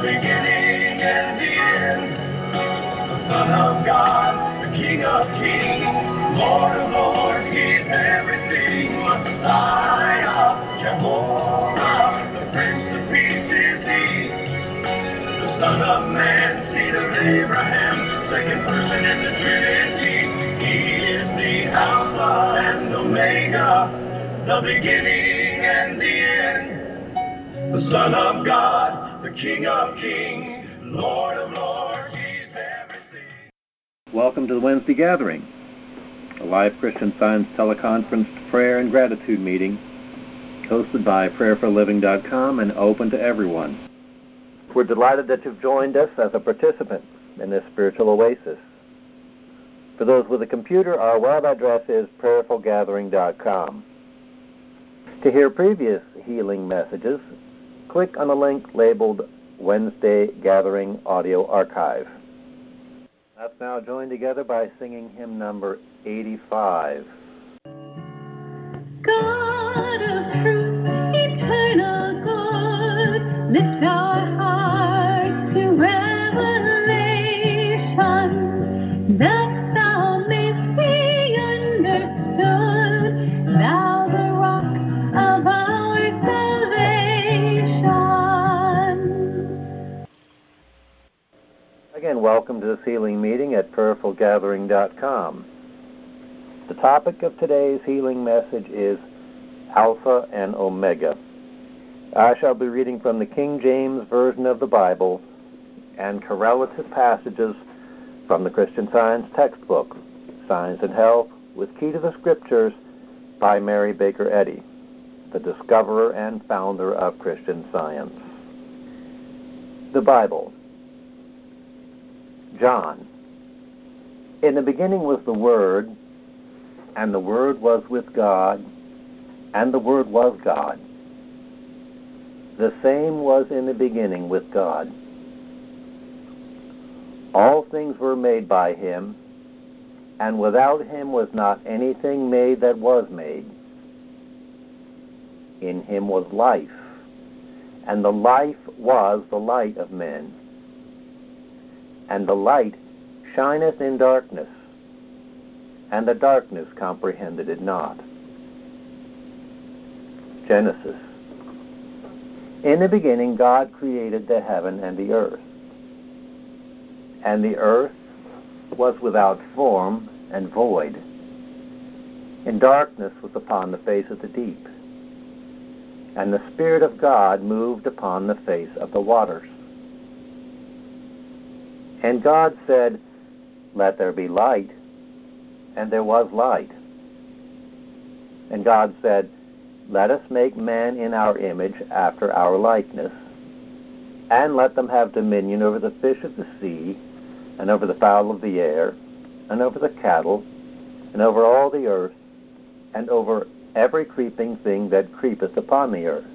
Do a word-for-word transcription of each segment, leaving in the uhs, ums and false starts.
beginning and the end. The Son of God, the King of kings, Lord of lords, He's everything. Messiah, Jehovah, the Prince of Peace is He. The Son of Man, seed of Abraham, second person in the Trinity. He is the Alpha and Omega, the beginning and the end. The Son of God, the King of kings, Lord of lords, He's everything. Welcome to the Wednesday Gathering, a live Christian Science teleconference prayer and gratitude meeting hosted by prayer for living dot com and open to everyone. We're delighted that you've joined us as a participant in this spiritual oasis. For those with a computer, our web address is prayerful gathering dot com. To hear previous healing messages, click on the link labeled Wednesday Gathering Audio Archive. Let's now join together by singing hymn number eighty-five. God of truth, eternal good, lift our hearts to revelation, that thou mayst be understood, thou the rock of our salvation. Again, welcome to this healing meeting at prayerful gathering dot com. The topic of today's healing message is Alpha and Omega. I shall be reading from the King James Version of the Bible and correlative passages from the Christian Science textbook, Science and Health with Key to the Scriptures by Mary Baker Eddy, the discoverer and founder of Christian Science. The Bible. John. In the beginning was the Word, and the Word was with God, and the Word was God. The same was in the beginning with God. All things were made by Him, and without Him was not anything made that was made. In Him was life, and the life was the light of men. And the light shineth in darkness, and the darkness comprehended it not. Genesis. In the beginning God created the heaven and the earth. And the earth was without form and void, and darkness was upon the face of the deep. And the Spirit of God moved upon the face of the waters. And God said, Let there be light, and there was light. And God said, Let us make man in our image after our likeness, and let them have dominion over the fish of the sea, and over the fowl of the air, and over the cattle, and over all the earth, and over every creeping thing that creepeth upon the earth.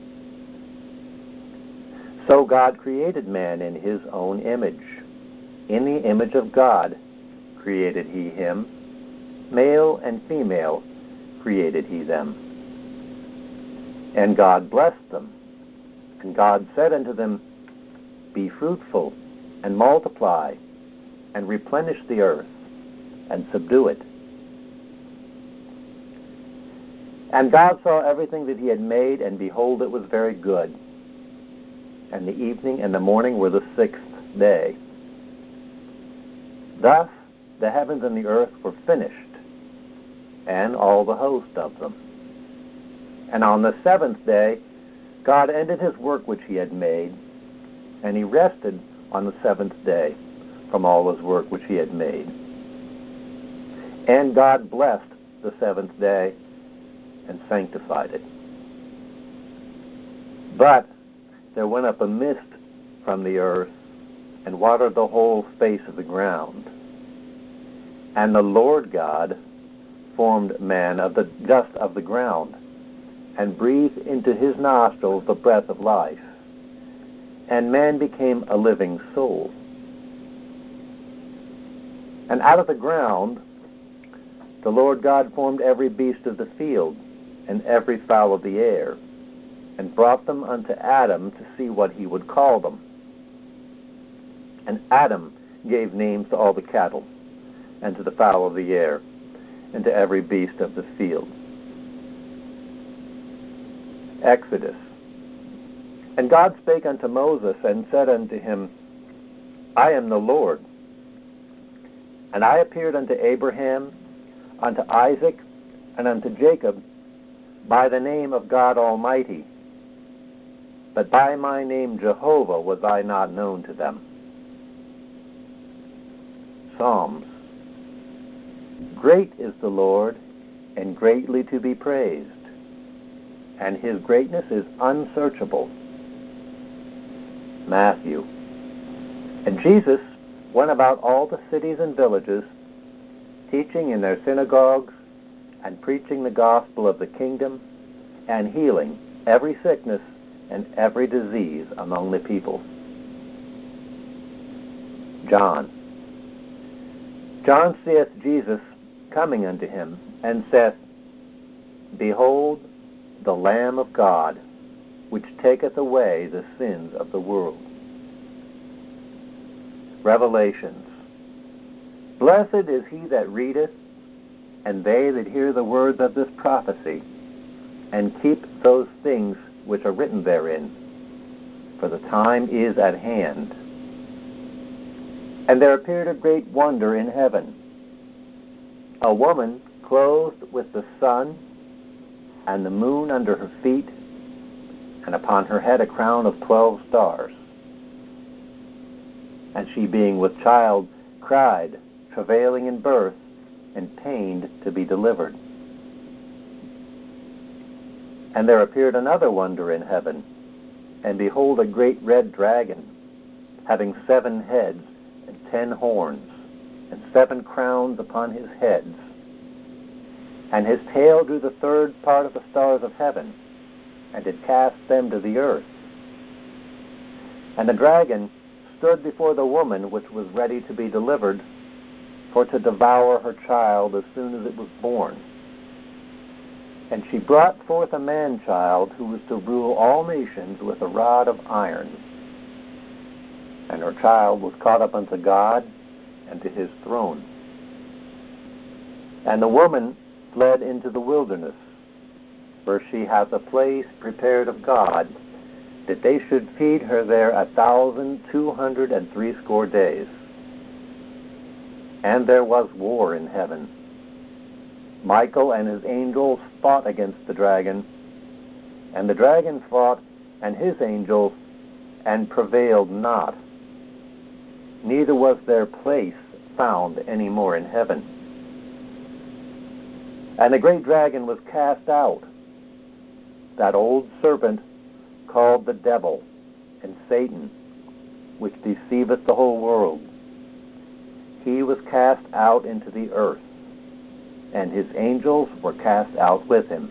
So God created man in His own image. In the image of God created He him. Male and female created He them. And God blessed them. And God said unto them, Be fruitful, and multiply, and replenish the earth, and subdue it. And God saw everything that He had made, and behold, it was very good. And the evening and the morning were the sixth day. Thus the heavens and the earth were finished, and all the host of them. And on the seventh day God ended His work which He had made, and He rested on the seventh day from all His work which He had made. And God blessed the seventh day and sanctified it. But there went up a mist from the earth, and watered the whole face of the ground. And the Lord God formed man of the dust of the ground, and breathed into his nostrils the breath of life. And man became a living soul. And out of the ground the Lord God formed every beast of the field, and every fowl of the air, and brought them unto Adam to see what he would call them. And Adam gave names to all the cattle, and to the fowl of the air, and to every beast of the field. Exodus. And God spake unto Moses, and said unto him, I am the Lord. And I appeared unto Abraham, unto Isaac, and unto Jacob, by the name of God Almighty. But by my name Jehovah was I not known to them. Psalms. Great is the Lord, and greatly to be praised, and his greatness is unsearchable. Matthew. And Jesus went about all the cities and villages, teaching in their synagogues, and preaching the gospel of the kingdom, and healing every sickness and every disease among the people. John. John seeth Jesus coming unto him, and saith, Behold, the Lamb of God, which taketh away the sins of the world. Revelations. Blessed is he that readeth, and they that hear the words of this prophecy, and keep those things which are written therein, for the time is at hand. And there appeared a great wonder in heaven, a woman clothed with the sun, and the moon under her feet, and upon her head a crown of twelve stars. And she, being with child, cried, travailing in birth, and pained to be delivered. And there appeared another wonder in heaven, and behold, a great red dragon, having seven heads and ten horns, and seven crowns upon his heads. And his tail drew the third part of the stars of heaven, and did cast them to the earth. And the dragon stood before the woman which was ready to be delivered, for to devour her child as soon as it was born. And she brought forth a man-child who was to rule all nations with a rod of iron. And her child was caught up unto God and to his throne. And the woman fled into the wilderness, where she hath a place prepared of God, that they should feed her there a thousand two hundred and threescore days. And there was war in heaven. Michael and his angels fought against the dragon, and the dragon fought and his angels, and prevailed not. Neither was their place found any more in heaven. And the great dragon was cast out, that old serpent called the devil and Satan, which deceiveth the whole world. He was cast out into the earth, and his angels were cast out with him.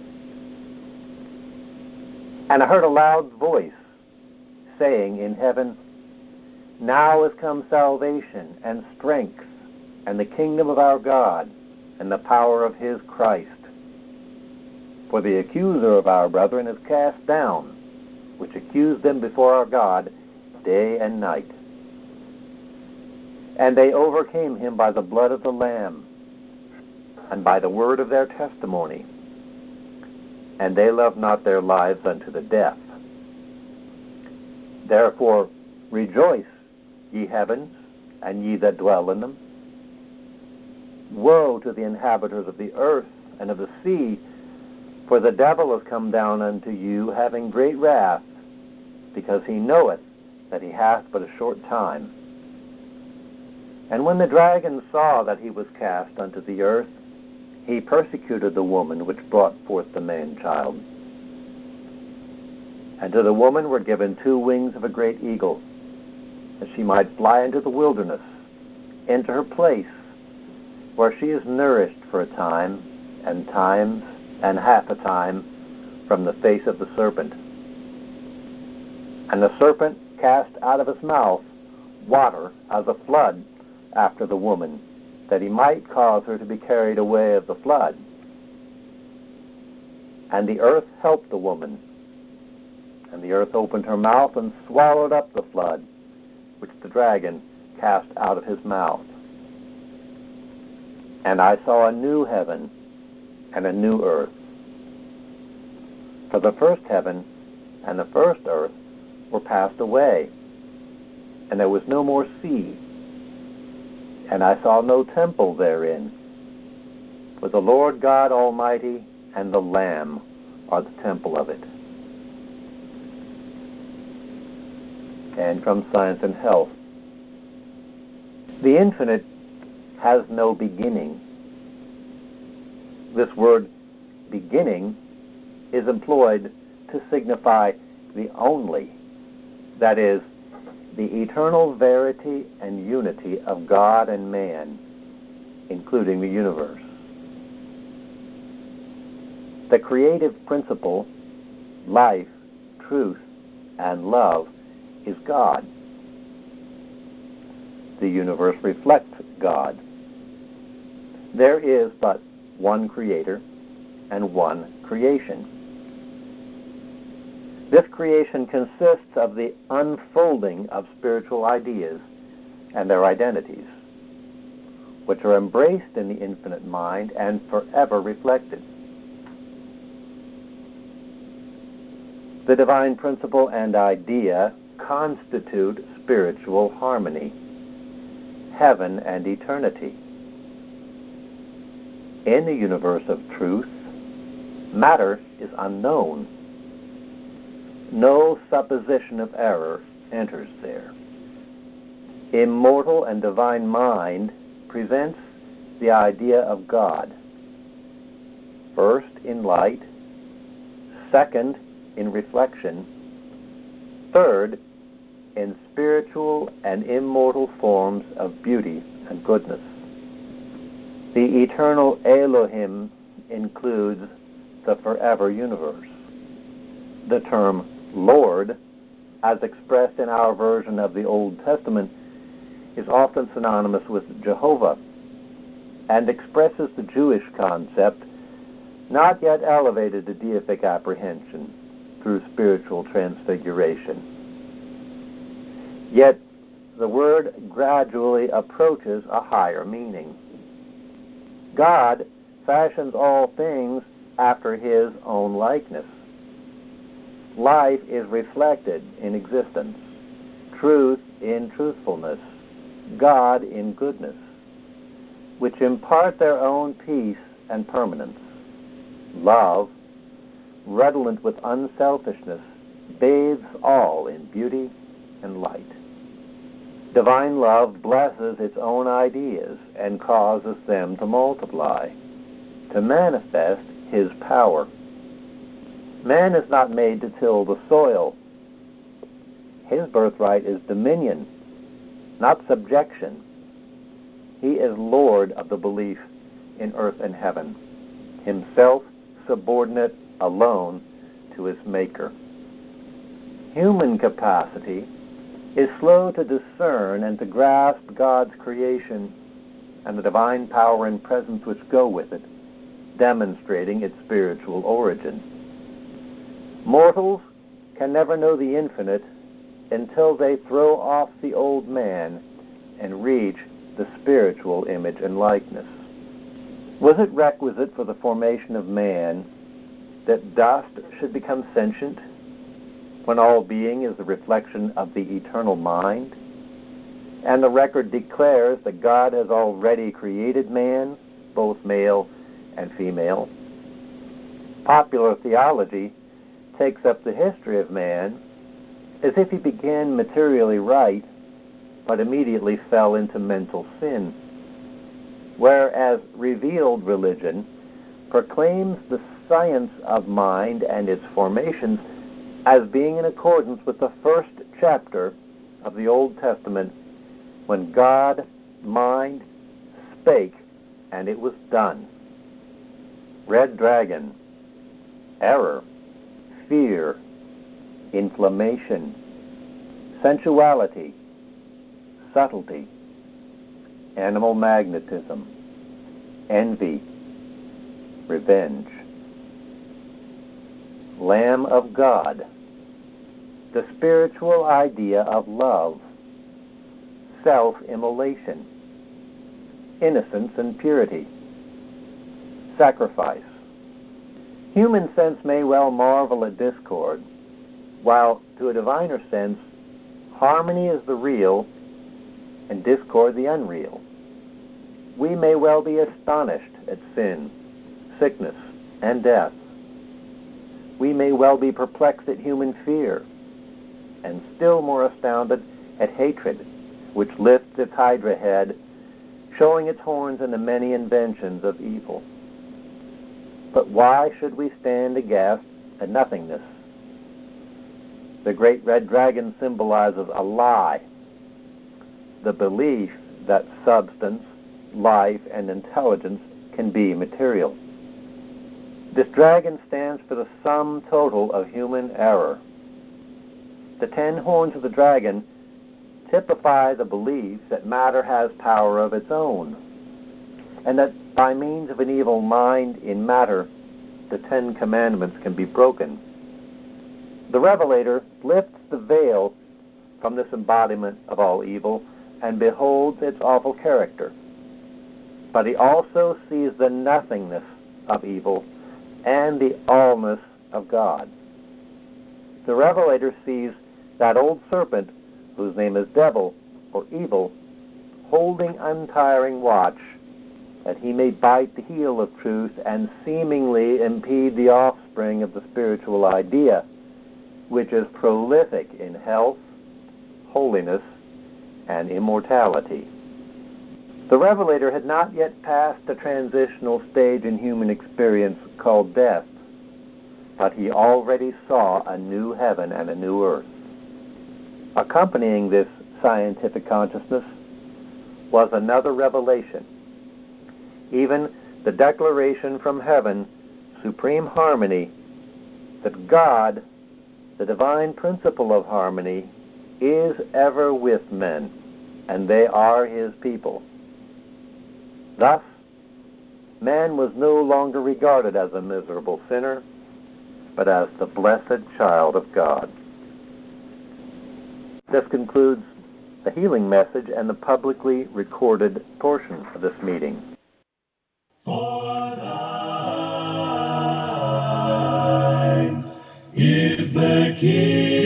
And I heard a loud voice saying in heaven, Now is come salvation and strength, and the kingdom of our God, and the power of his Christ. For the accuser of our brethren is cast down, which accused them before our God day and night. And they overcame him by the blood of the Lamb, and by the word of their testimony. And they loved not their lives unto the death. Therefore rejoice, ye heavens, and ye that dwell in them. Woe to the inhabitants of the earth and of the sea, for the devil is come down unto you, having great wrath, because he knoweth that he hath but a short time. And when the dragon saw that he was cast unto the earth, he persecuted the woman which brought forth the man-child. And to the woman were given two wings of a great eagle, that she might fly into the wilderness, into her place, where she is nourished for a time, and times, and half a time, from the face of the serpent. And the serpent cast out of his mouth water as a flood after the woman, that he might cause her to be carried away of the flood. And the earth helped the woman, and the earth opened her mouth and swallowed up the flood, which the dragon cast out of his mouth. And I saw a new heaven and a new earth. For the first heaven and the first earth were passed away, and there was no more sea. And I saw no temple therein, for the Lord God Almighty and the Lamb are the temple of it. And from Science and Health. The infinite has no beginning. This word beginning is employed to signify the only, that is, the eternal verity and unity of God and man, including the universe. The creative principle, life, truth, and love is God. The universe reflects God. There is but one creator and one creation. This creation consists of the unfolding of spiritual ideas and their identities, which are embraced in the infinite mind and forever reflected. The divine principle and idea constitute spiritual harmony, heaven and eternity. In the universe of truth, matter is unknown. No supposition of error enters there. Immortal and divine mind presents the idea of God, first in light, second in reflection, third in spiritual and immortal forms of beauty and goodness. The eternal Elohim includes the forever universe. The term Lord, as expressed in our version of the Old Testament, is often synonymous with Jehovah and expresses the Jewish concept, not yet elevated to deific apprehension through spiritual transfiguration. Yet the word gradually approaches a higher meaning. God fashions all things after his own likeness. Life is reflected in existence, truth in truthfulness, God in goodness, which impart their own peace and permanence. Love, redolent with unselfishness, bathes all in beauty and light. Divine love blesses its own ideas and causes them to multiply, to manifest his power. Man is not made to till the soil. His birthright is dominion, not subjection. He is Lord of the belief in earth and heaven, himself subordinate alone to his Maker. Human capacity is slow to discern and to grasp God's creation and the divine power and presence which go with it, demonstrating its spiritual origin. Mortals can never know the infinite until they throw off the old man and reach the spiritual image and likeness. Was it requisite for the formation of man that dust should become sentient, when all being is the reflection of the eternal mind? And the record declares that God has already created man, both male and female. Popular theology takes up the history of man as if he began materially right, but immediately fell into mental sin, whereas revealed religion proclaims the science of mind and its formations as being in accordance with the first chapter of the Old Testament, when God, mind, spake, and it was done. Red dragon, error, fear, inflammation, sensuality, subtlety, animal magnetism, envy, revenge. Lamb of God, the spiritual idea of love, self-immolation, innocence and purity, sacrifice. Human sense may well marvel at discord, while to a diviner sense, harmony is the real and discord the unreal. We may well be astonished at sin, sickness, and death. We may well be perplexed at human fear, and still more astounded at hatred, which lifts its hydra head, showing its horns in the many inventions of evil. But why should we stand aghast at nothingness? The great red dragon symbolizes a lie, the belief that substance, life, and intelligence can be material. This dragon stands for the sum total of human error. The ten horns of the dragon typify the belief that matter has power of its own, and that by means of an evil mind in matter, the Ten Commandments can be broken. The Revelator lifts the veil from this embodiment of all evil and beholds its awful character. But he also sees the nothingness of evil and the allness of God. The Revelator sees that old serpent, whose name is Devil, or Evil, holding untiring watch, that he may bite the heel of truth and seemingly impede the offspring of the spiritual idea, which is prolific in health, holiness, and immortality. The Revelator had not yet passed a transitional stage in human experience called death, but he already saw a new heaven and a new earth. Accompanying this scientific consciousness was another revelation, even the declaration from heaven, supreme harmony, that God, the divine principle of harmony, is ever with men, and they are his people. Thus, man was no longer regarded as a miserable sinner, but as the blessed child of God. This concludes the healing message and the publicly recorded portion of this meeting. For thine is the kingdom.